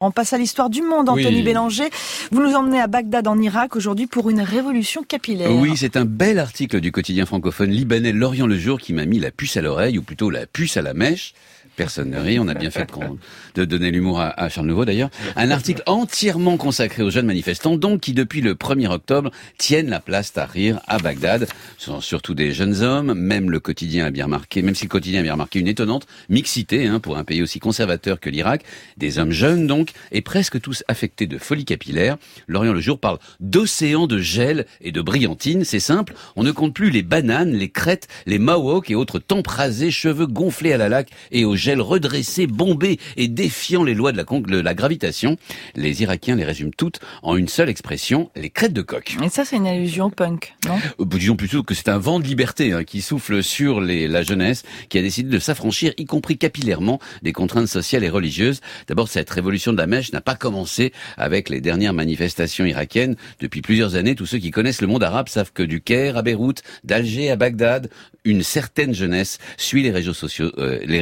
On passe à l'histoire du monde, Anthony Bélanger. Vous nous emmenez à Bagdad en Irak aujourd'hui pour une révolution capillaire. Oui, c'est un bel article du quotidien francophone libanais L'Orient le Jour qui m'a mis la puce à l'oreille, ou plutôt la puce à la mèche. Personne ne rit, on a bien fait de donner l'humour à Charles Nouveau d'ailleurs. Un article entièrement consacré aux jeunes manifestants, donc qui depuis le 1er octobre tiennent la place Tahrir à Bagdad. Ce sont surtout des jeunes hommes, même si le quotidien a bien remarqué une étonnante mixité pour un pays aussi conservateur que l'Irak. Des hommes jeunes donc, et presque tous affectés de folie capillaire. L'Orient le Jour parle d'océan de gel et de brillantine, c'est simple, on ne compte plus les bananes, les crêtes, les mahawks et autres tempes rasées, cheveux gonflés à la laque et au gel redressés, bombés et défiant les lois de la gravitation. Les Irakiens les résument toutes en une seule expression, les crêtes de coq. Et ça, c'est une allusion punk, non ? Disons plutôt que c'est un vent de liberté qui souffle sur la jeunesse, qui a décidé de s'affranchir, y compris capillairement, des contraintes sociales et religieuses. D'abord, cette révolution de la mèche n'a pas commencé avec les dernières manifestations irakiennes. Depuis plusieurs années, tous ceux qui connaissent le monde arabe savent que du Caire à Beyrouth, d'Alger à Bagdad, une certaine jeunesse suit les réseaux sociaux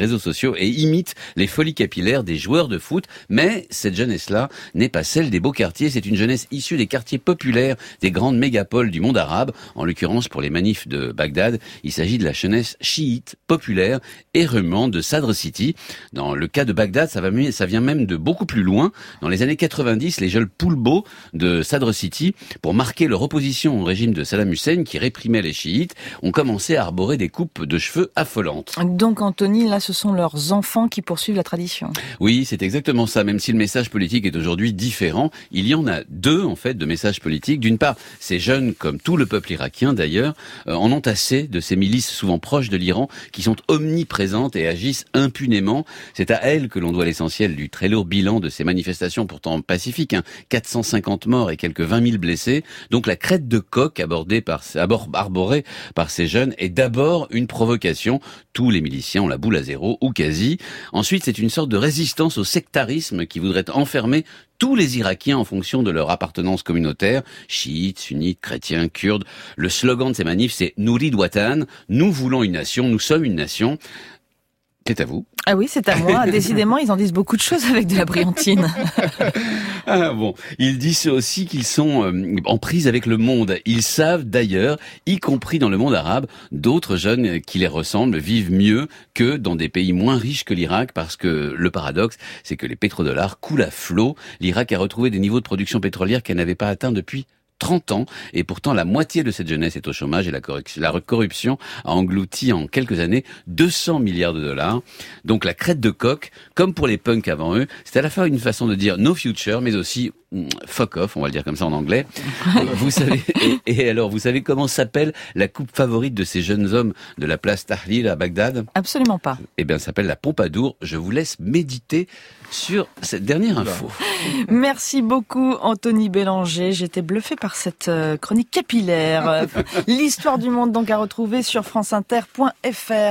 et imite les folies capillaires des joueurs de foot. Mais cette jeunesse-là n'est pas celle des beaux quartiers, c'est une jeunesse issue des quartiers populaires des grandes mégapoles du monde arabe. En l'occurrence, pour les manifs de Bagdad, il s'agit de la jeunesse chiite, populaire et rumante de Sadr City. Dans le cas de Bagdad, ça vient même de beaucoup plus loin. Dans les années 90, les jeunes poulbeaux de Sadr City, pour marquer leur opposition au régime de Saddam Hussein qui réprimait les chiites, ont commencé à arborer des coupes de cheveux affolantes. Donc Anthony, là ce sont leurs enfants qui poursuivent la tradition. Oui, c'est exactement ça. Même si le message politique est aujourd'hui différent, il y en a deux en fait de messages politiques. D'une part, ces jeunes, comme tout le peuple irakien d'ailleurs, en ont assez de ces milices souvent proches de l'Iran qui sont omniprésentes et agissent impunément. C'est à elles que l'on doit l'essentiel du très lourd bilan de ces manifestations pourtant pacifiques. 450 morts et quelques 20 000 blessés. Donc la crête de coq arborée par ces jeunes est d'abord une provocation. Tous les miliciens ont la boule à zéro, ou quasi. Ensuite, c'est une sorte de résistance au sectarisme qui voudrait enfermer tous les Irakiens en fonction de leur appartenance communautaire, chiites, sunnites, chrétiens, kurdes. Le slogan de ces manifs, c'est « Nourid Watan », nous voulons une nation, nous sommes une nation. C'est à vous. Ah oui, c'est à moi. Décidément, ils en disent beaucoup de choses avec de la brillantine. Ah bon, ils disent aussi qu'ils sont en prise avec le monde. Ils savent d'ailleurs, y compris dans le monde arabe, d'autres jeunes qui les ressemblent vivent mieux que dans des pays moins riches que l'Irak, parce que le paradoxe, c'est que les pétrodollars coulent à flot. L'Irak a retrouvé des niveaux de production pétrolière qu'elle n'avait pas atteints depuis 30 ans, et pourtant la moitié de cette jeunesse est au chômage et la corruption a englouti en quelques années 200 milliards de dollars. Donc la crête de coq, comme pour les punks avant eux, c'est à la fois une façon de dire no future, mais aussi fuck off, on va le dire comme ça en anglais. Vous savez, et alors, vous savez comment s'appelle la coupe favorite de ces jeunes hommes de la place Tahrir à Bagdad ? Absolument pas. Eh bien, ça s'appelle la Pompadour. Je vous laisse méditer sur cette dernière info. Merci beaucoup, Anthony Bélanger. J'étais bluffé par cette chronique capillaire. L'histoire du monde donc à retrouver sur franceinter.fr.